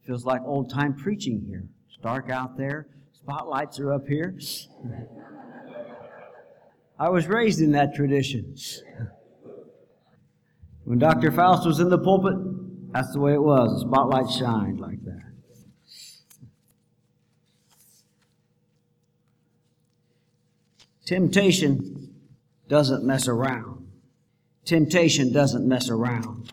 Feels like old-time preaching here. It's dark out there. Spotlights are up here. I was raised in that tradition. When Dr. Faust was in the pulpit, that's the way it was. The spotlight shined like that. Temptation doesn't mess around. Temptation doesn't mess around.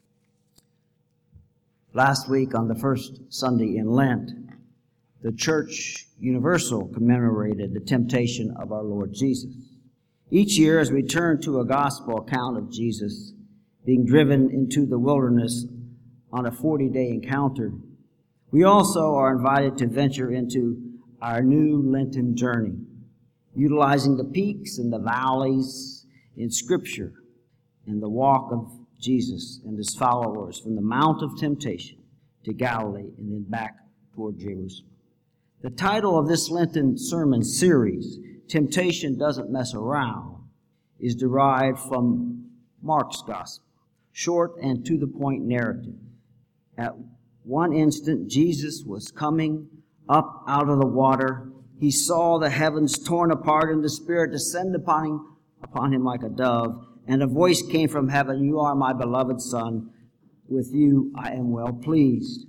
Last week, on the first Sunday in Lent, the Church Universal commemorated the temptation of our Lord Jesus. Each year, as we turn to a gospel account of Jesus being driven into the wilderness on a 40-day encounter, we also are invited to venture into our new Lenten journey, utilizing the peaks and the valleys in Scripture and the walk of Jesus and his followers from the Mount of Temptation to Galilee and then back toward Jerusalem. The title of this Lenten sermon series, Temptation Doesn't Mess Around, is derived from Mark's Gospel, short and to-the-point narrative. At one instant, Jesus was coming up out of the water. He saw the heavens torn apart and the Spirit descend upon him like a dove. And a voice came from heaven, "You are my beloved Son. With you I am well pleased."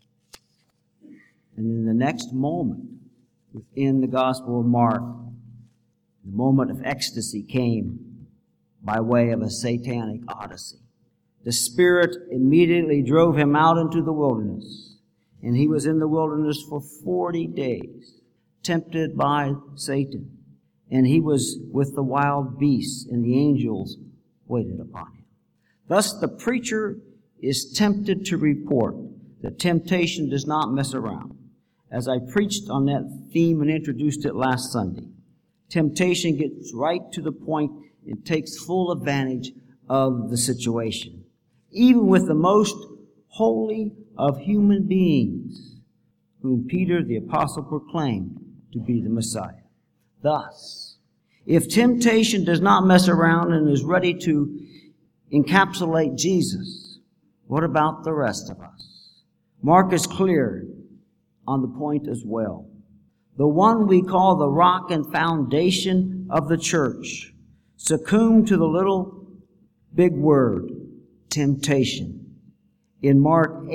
And in the next moment, within the Gospel of Mark, the moment of ecstasy came by way of a satanic odyssey. The Spirit immediately drove him out into the wilderness, and he was in the wilderness for 40 days, tempted by Satan. And he was with the wild beasts, and the angels waited upon him. Thus the preacher is tempted to report that temptation does not mess around. As I preached on that theme and introduced it last Sunday, temptation gets right to the point and takes full advantage of the situation, even with the most holy of human beings, whom Peter the Apostle proclaimed to be the Messiah. Thus, if temptation does not mess around and is ready to encapsulate Jesus, what about the rest of us? Mark is clear on the point as well. The one we call the rock and foundation of the church succumbed to the little big word, temptation. In Mark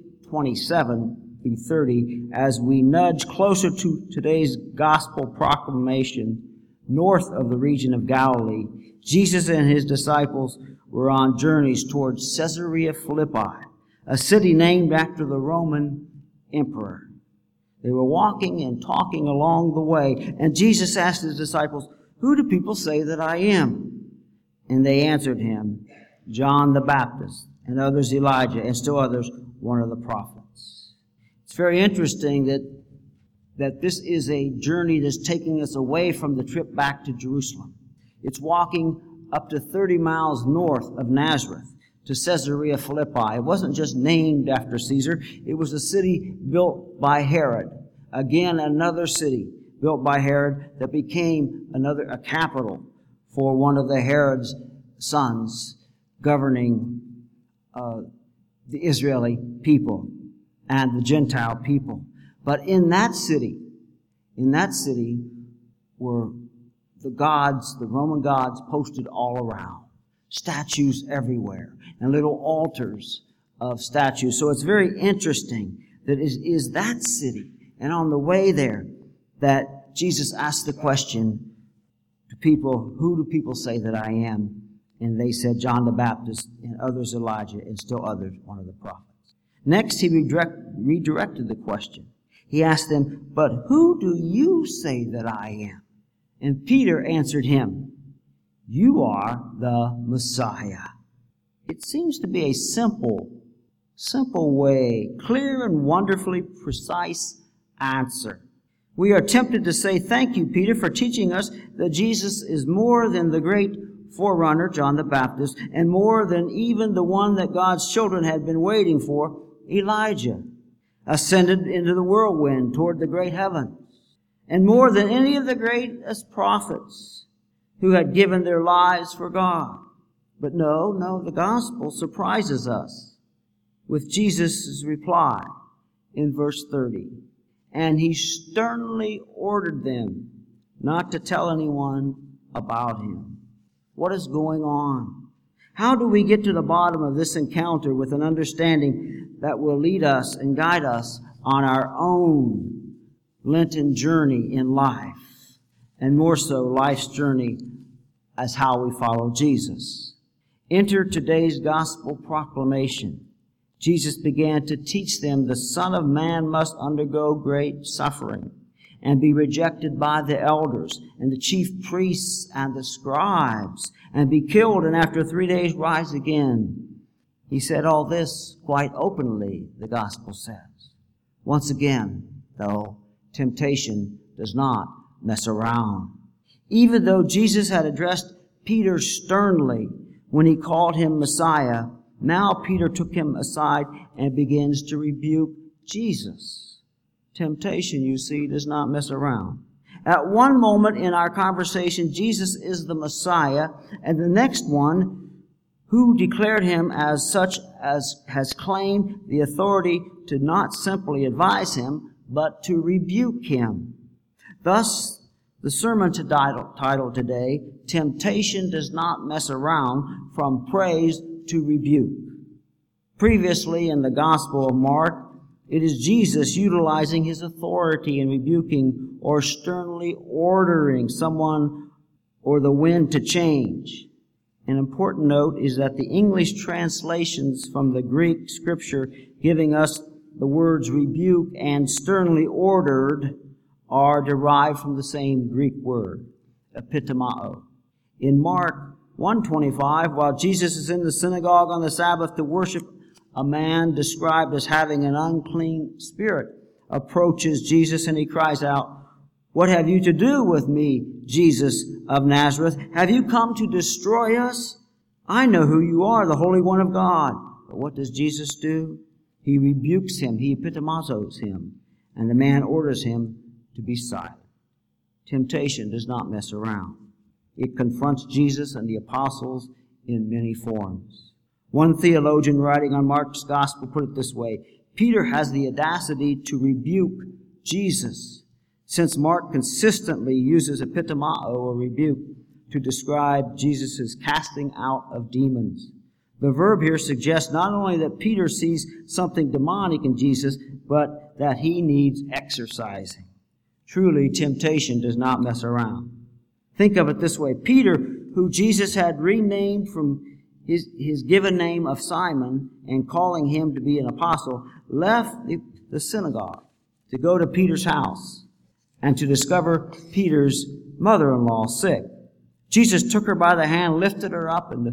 8:27-30, as we nudge closer to today's gospel proclamation, north of the region of Galilee, Jesus and his disciples were on journeys towards Caesarea Philippi, a city named after the Roman emperor. They were walking and talking along the way, and Jesus asked his disciples, "Who do people say that I am?" And they answered him, "John the Baptist, and others Elijah, and still others one of the prophets." It's very interesting that this is a journey that's taking us away from the trip back to Jerusalem. It's walking up to 30 miles north of Nazareth to Caesarea Philippi. It wasn't just named after Caesar. It was a city built by Herod. Again, another city built by Herod that became a capital for one of the Herod's sons governing the Israeli people and the Gentile people. But in that city were the Roman gods posted all around. Statues everywhere, and little altars of statues. So it's very interesting that it is that city, and on the way there, that Jesus asked the question to people, "Who do people say that I am?" And they said, "John the Baptist, and others Elijah, and still others one of the prophets." Next, he redirected the question. He asked them, "But who do you say that I am?" And Peter answered him, "You are the Messiah." It seems to be a simple way, clear and wonderfully precise answer. We are tempted to say, "Thank you, Peter, for teaching us that Jesus is more than the great forerunner, John the Baptist, and more than even the one that God's children had been waiting for, Elijah, ascended into the whirlwind toward the great heavens, and more than any of the greatest prophets who had given their lives for God." But no, the gospel surprises us with Jesus' reply. in verse 30. And he sternly ordered them not to tell anyone about him. What is going on? How do we get to the bottom of this encounter with an understanding that will lead us and guide us on our own Lenten journey in life, and more so life's journey as how we follow Jesus? Enter today's gospel proclamation. Jesus began to teach them the Son of Man must undergo great suffering and be rejected by the elders and the chief priests and the scribes and be killed and after 3 days rise again. He said all this quite openly, the gospel says. Once again, though, temptation does not mess around. Even though Jesus had addressed Peter sternly when he called him Messiah, now Peter took him aside and begins to rebuke Jesus. Temptation, you see, does not mess around. At one moment in our conversation, Jesus is the Messiah, and the next one, who declared him as such as has claimed the authority to not simply advise him, but to rebuke him. Thus, the sermon title today, Temptation Does Not Mess Around, From Praise to Rebuke. Previously in the Gospel of Mark, it is Jesus utilizing his authority in rebuking or sternly ordering someone or the wind to change. An important note is that the English translations from the Greek scripture giving us the words rebuke and sternly ordered are derived from the same Greek word, epitomao. In Mark 1:25, while Jesus is in the synagogue on the Sabbath to worship, a man described as having an unclean spirit approaches Jesus and he cries out, "What have you to do with me, Jesus of Nazareth? Have you come to destroy us? I know who you are, the Holy One of God." But what does Jesus do? He rebukes him, he epitomazos him, and the man orders him to be silent. Temptation does not mess around. It confronts Jesus and the apostles in many forms. One theologian writing on Mark's gospel put it this way: Peter has the audacity to rebuke Jesus, since Mark consistently uses epitomao, or rebuke, to describe Jesus' casting out of demons. The verb here suggests not only that Peter sees something demonic in Jesus, but that he needs exorcising. Truly, temptation does not mess around. Think of it this way. Peter, who Jesus had renamed from his given name of Simon and calling him to be an apostle, left the synagogue to go to Peter's house and to discover Peter's mother-in-law sick. Jesus took her by the hand, lifted it up, and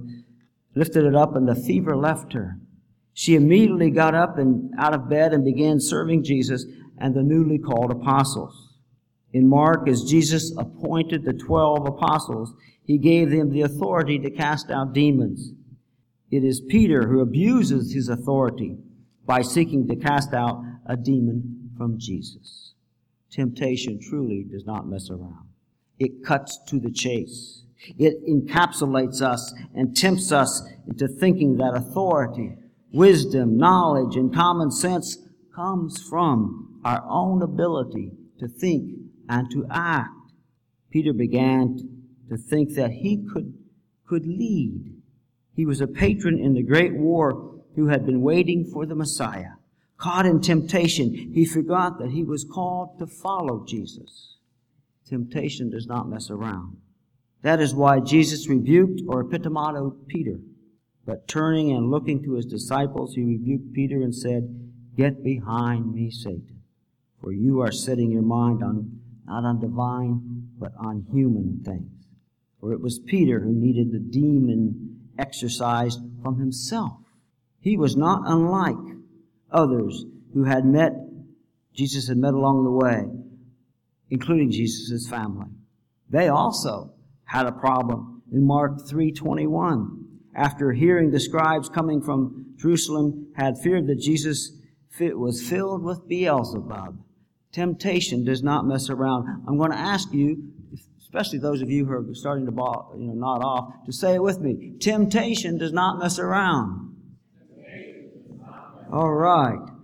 the fever left her. She immediately got up and out of bed and began serving Jesus and the newly called apostles. In Mark, as Jesus appointed the 12 apostles, he gave them the authority to cast out demons. It is Peter who abuses his authority by seeking to cast out a demon from Jesus. Temptation truly does not mess around. It cuts to the chase. It encapsulates us and tempts us into thinking that authority, wisdom, knowledge, and common sense comes from our own ability to think and to act. Peter began to think that he could lead. He was a patron in the great war who had been waiting for the Messiah. Caught in temptation, he forgot that he was called to follow Jesus. Temptation does not mess around. That is why Jesus rebuked or epitomatoed Peter. But turning and looking to his disciples, he rebuked Peter and said, "Get behind me, Satan, for you are setting your mind not on divine, but on human things." For it was Peter who needed the demon exorcised from himself. He was not unlike others who Jesus had met along the way, including Jesus' family. They also had a problem. In Mark 3:21, after hearing the scribes coming from Jerusalem had feared that Jesus was filled with Beelzebub. Temptation does not mess around. I'm going to ask you, especially those of you who are starting to nod off, to say it with me. Temptation does not mess around. All right.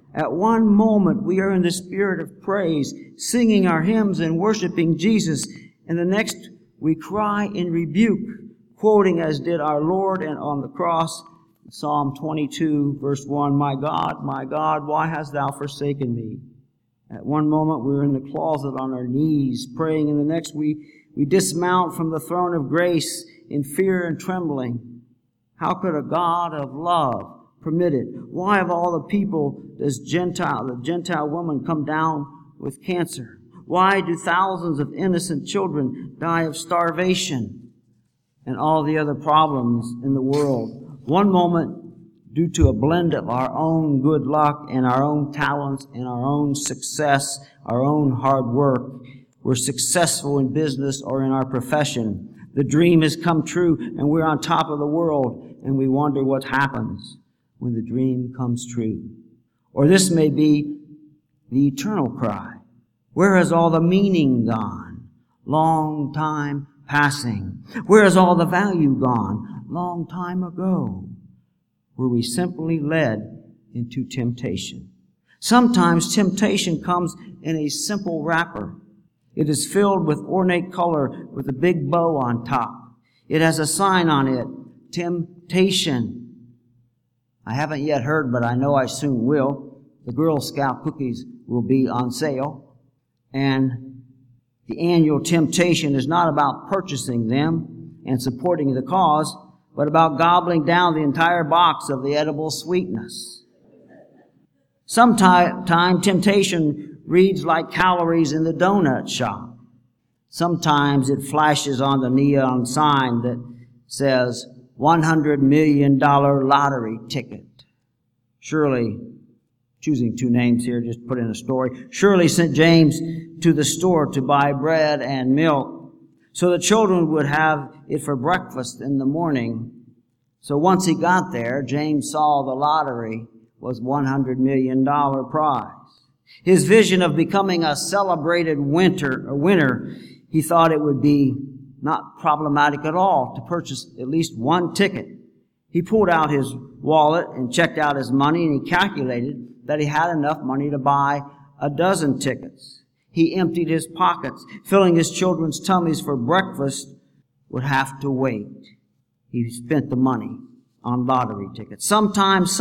At one moment, we are in the spirit of praise, singing our hymns and worshiping Jesus. And the next, we cry in rebuke, quoting as did our Lord and on the cross, Psalm 22, verse 1, my God, why hast thou forsaken me? At one moment, we're in the closet on our knees praying, and the next, we dismount from the throne of grace in fear and trembling. How could a God of love permit it? Why of all the people does the Gentile woman come down with cancer? Why do thousands of innocent children die of starvation and all the other problems in the world? One moment, due to a blend of our own good luck and our own talents and our own success, our own hard work, we're successful in business or in our profession. The dream has come true and we're on top of the world, and we wonder what happens when the dream comes true. Or this may be the eternal cry. Where has all the meaning gone? Long time passing. Where has all the value gone? Long time ago. Were we simply led into temptation? Sometimes temptation comes in a simple wrapper. It is filled with ornate color with a big bow on top. It has a sign on it, temptation. I haven't yet heard, but I know I soon will. The Girl Scout cookies will be on sale. And the annual temptation is not about purchasing them and supporting the cause, but about gobbling down the entire box of the edible sweetness. Sometimes temptation reads like calories in the donut shop. Sometimes it flashes on the neon sign that says $100 million lottery ticket. Shirley, choosing two names here, just put in a story. Shirley sent James to the store to buy bread and milk so the children would have it for breakfast in the morning. So once he got there, James saw the lottery was $100 million prize. His vision of becoming a celebrated winner, he thought it would be not problematic at all to purchase at least one ticket. He pulled out his wallet and checked out his money, and he calculated that he had enough money to buy a dozen tickets. He emptied his pockets. Filling his children's tummies for breakfast would have to wait. He spent the money on lottery tickets. Sometimes,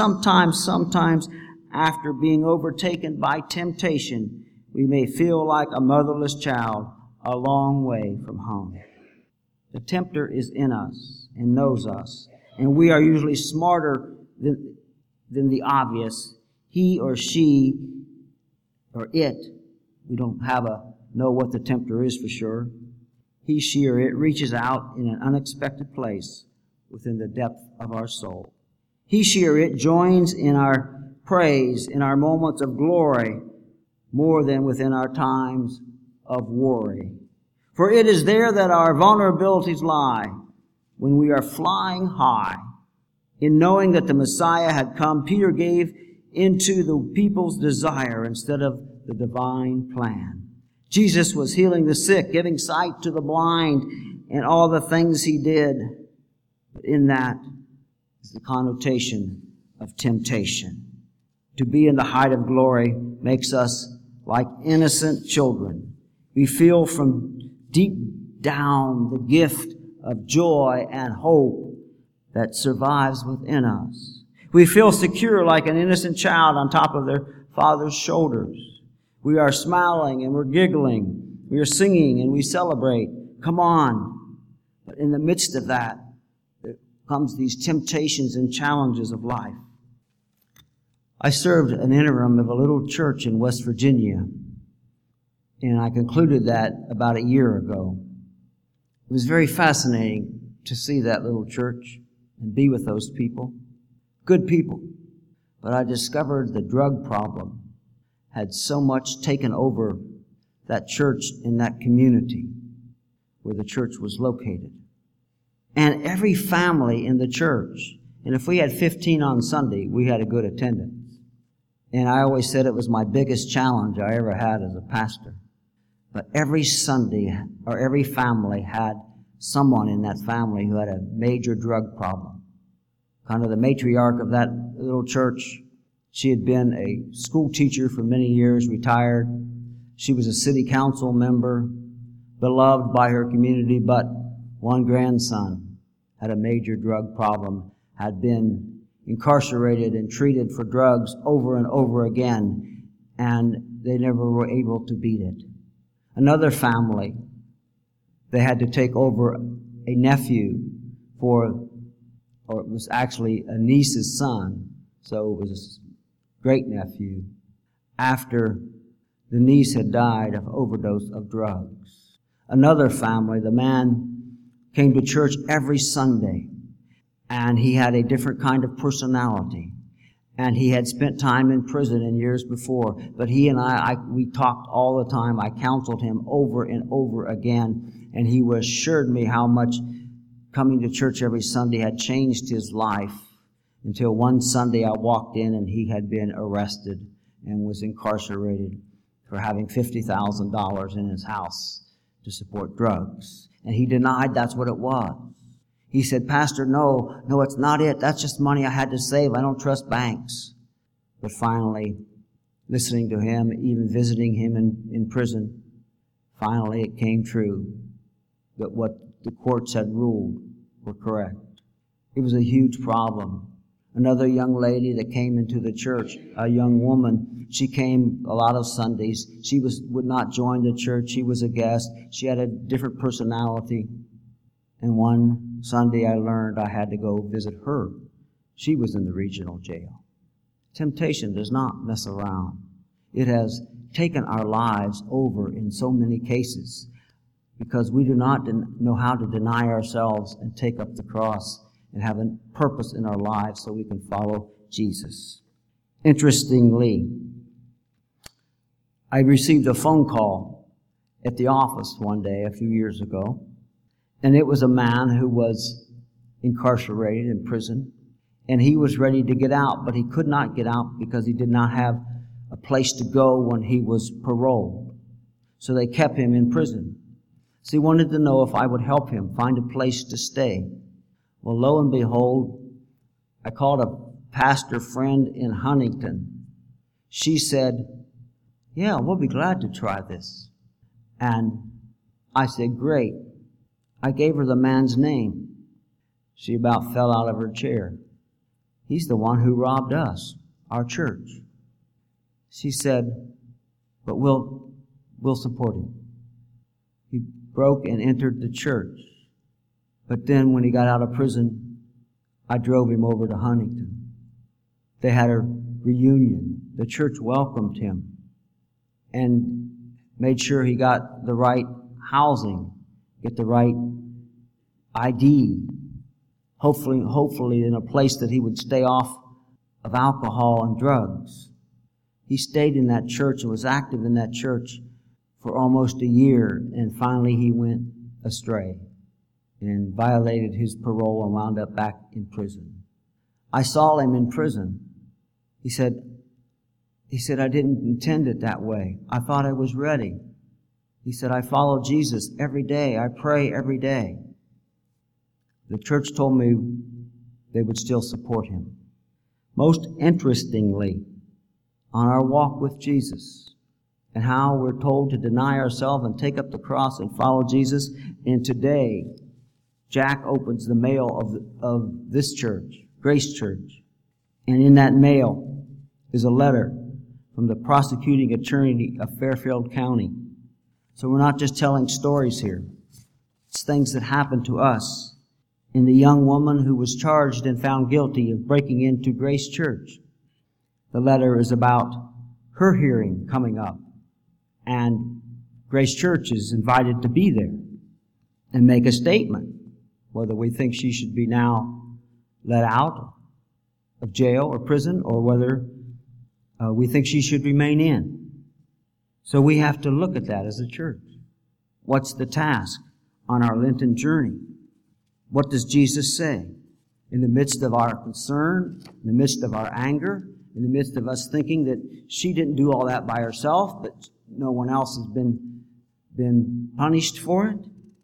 after being overtaken by temptation, we may feel like a motherless child a long way from home. The tempter is in us and knows us, and we are usually smarter than the obvious. He or she or it, we don't know what the tempter is for sure. He, she, or it reaches out in an unexpected place within the depth of our soul. He, she, or it joins in our praise, in our moments of glory, more than within our times of worry. For it is there that our vulnerabilities lie, when we are flying high. In knowing that the Messiah had come, Peter gave into the people's desire instead of the divine plan. Jesus was healing the sick, giving sight to the blind, and all the things he did. But in that is the connotation of temptation. To be in the height of glory makes us like innocent children. We feel from deep down the gift of joy and hope that survives within us. We feel secure like an innocent child on top of their father's shoulders. We are smiling and we're giggling. We are singing and we celebrate. Come on. But in the midst of that, there comes these temptations and challenges of life. I served an interim of a little church in West Virginia, and I concluded that about a year ago. It was very fascinating to see that little church and be with those people. Good people. But I discovered the drug problem had so much taken over that church in that community where the church was located. And every family in the church, and if we had 15 on Sunday, we had a good attendance. And I always said it was my biggest challenge I ever had as a pastor. But every Sunday, or every family had someone in that family who had a major drug problem. Kind of the matriarch of that little church, She had been a school teacher for many years, retired. She was a city council member, beloved by her community, but one grandson had a major drug problem, had been incarcerated and treated for drugs over and over again, and they never were able to beat it. Another family, they had to take over a nephew or it was actually a niece's son, so it was a great-nephew, after the niece had died of overdose of drugs. Another family, the man came to church every Sunday, and he had a different kind of personality. And he had spent time in prison in years before. But he and we talked all the time. I counseled him over and over again. And he assured me how much coming to church every Sunday had changed his life. Until one Sunday I walked in and he had been arrested and was incarcerated for having $50,000 in his house to support drugs. And he denied that's what it was. He said, "Pastor, no, it's not it. That's just money I had to save. I don't trust banks." But finally, listening to him, even visiting him in prison, finally it came true that what the courts had ruled were correct. It was a huge problem. Another young lady that came into the church, a young woman, she came a lot of Sundays. She would not join the church. She was a guest. She had a different personality. And one Sunday I learned I had to go visit her. She was in the regional jail. Temptation does not mess around. It has taken our lives over in so many cases because we do not know how to deny ourselves and take up the cross and have a purpose in our lives so we can follow Jesus. Interestingly, I received a phone call at the office one day a few years ago. And it was a man who was incarcerated in prison, and he was ready to get out, but he could not get out because he did not have a place to go when he was paroled. So they kept him in prison. So he wanted to know if I would help him find a place to stay. Well, lo and behold, I called a pastor friend in Huntington. She said, "Yeah, we'll be glad to try this." And I said, "Great." I gave her the man's name. She about fell out of her chair. "He's the one who robbed us, our church." She said, "But we'll support him." He broke and entered the church. But then when he got out of prison, I drove him over to Huntington. They had a reunion. The church welcomed him and made sure he got the right housing, get the right ID, hopefully in a place that he would stay off of alcohol and drugs. He stayed in that church and was active in that church for almost a year, and finally he went astray and violated his parole and wound up back in prison. I saw him in prison. He said, "I didn't intend it that way. I thought I was ready." He said, "I follow Jesus every day. I pray every day." The church told me they would still support him. Most interestingly, on our walk with Jesus and how we're told to deny ourselves and take up the cross and follow Jesus, and today, Jack opens the mail of this church, Grace Church, and in that mail is a letter from the prosecuting attorney of Fairfield County. So we're not just telling stories here. It's things that happened to us. In the young woman who was charged and found guilty of breaking into Grace Church. The letter is about her hearing coming up. And Grace Church is invited to be there and make a statement, whether we think she should be now let out of jail or prison, or whether we think she should remain in. So we have to look at that as a church. What's the task on our Lenten journey? What does Jesus say? In the midst of our concern, in the midst of our anger, in the midst of us thinking that she didn't do all that by herself, but no one else has been punished for it.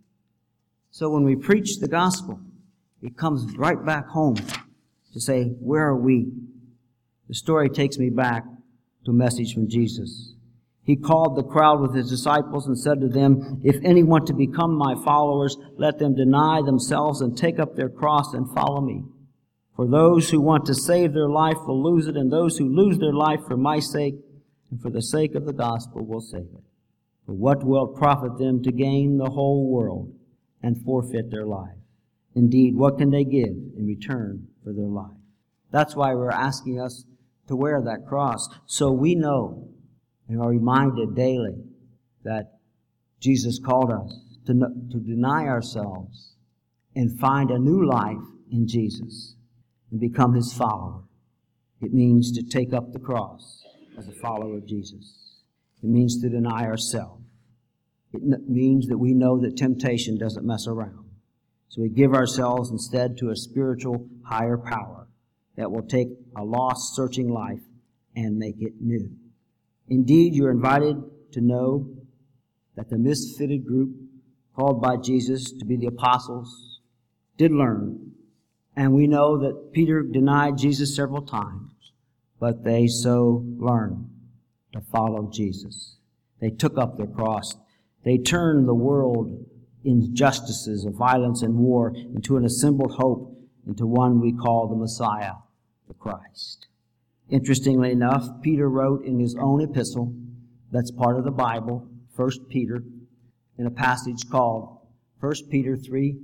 So when we preach the gospel, it comes right back home to say, where are we? The story takes me back to a message from Jesus. He called the crowd with his disciples and said to them, "If any want to become my followers, let them deny themselves and take up their cross and follow me. For those who want to save their life will lose it, and those who lose their life for my sake and for the sake of the gospel will save it. For what will it profit them to gain the whole world and forfeit their life? Indeed, what can they give in return for their life?" That's why we're asking us to wear that cross, so we know and are reminded daily that Jesus called us to deny ourselves and find a new life in Jesus and become his follower. It means to take up the cross as a follower of Jesus. It means to deny ourselves. It means that we know that temptation doesn't mess around. So we give ourselves instead to a spiritual higher power that will take a lost, searching life and make it new. Indeed, you're invited to know that the misfitted group called by Jesus to be the apostles did learn. And we know that Peter denied Jesus several times, but they so learned to follow Jesus. They took up their cross. They turned the world injustices of violence and war into an assembled hope, into one we call the Messiah, the Christ. Interestingly enough, Peter wrote in his own epistle, that's part of the Bible, 1 Peter, in a passage called 1 Peter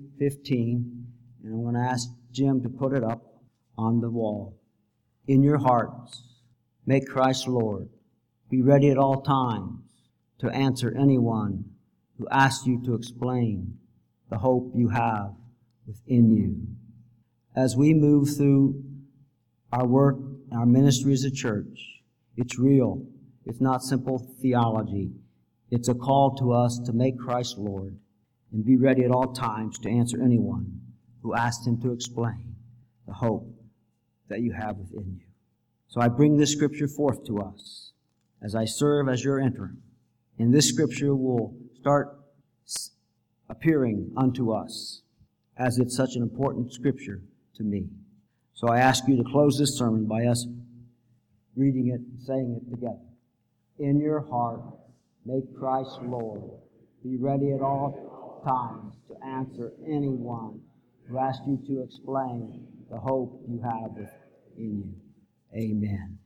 3:15, and I'm going to ask Jim to put it up on the wall. "In your hearts, make Christ Lord. Be ready at all times to answer anyone who asks you to explain the hope you have within you." As we move through our work, our ministry as a church, it's real. It's not simple theology. It's a call to us to make Christ Lord and be ready at all times to answer anyone who asks him to explain the hope that you have within you. So I bring this scripture forth to us as I serve as your interim. And this scripture will start appearing unto us as it's such an important scripture to me. So I ask you to close this sermon by us reading it and saying it together. "In your heart, make Christ Lord. Be ready at all times to answer anyone who asks you to explain the hope you have within you." Amen.